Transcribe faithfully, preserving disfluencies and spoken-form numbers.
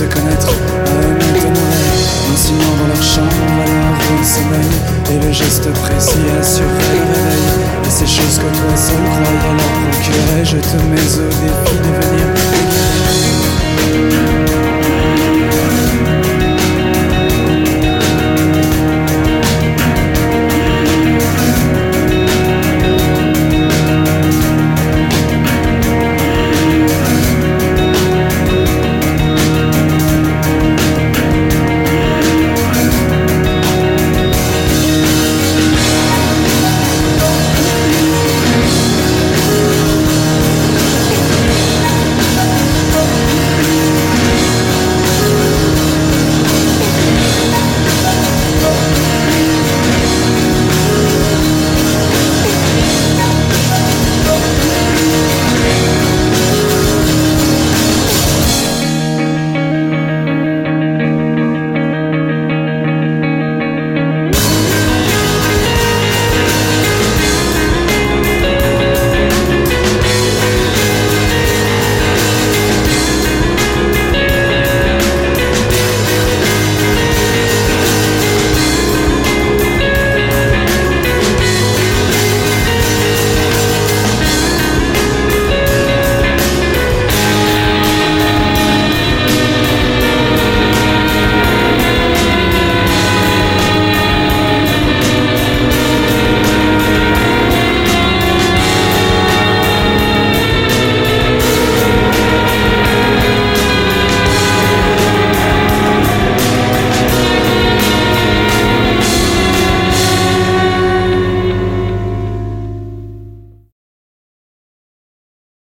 te connaître, à aimer ton oreille, m'insinuant dans leur chambre à l'heure où ils sommeillent, et le geste précis assurait le réveil. Et ces choses que toi seul croyais leur procurer, je te mets au défi de venir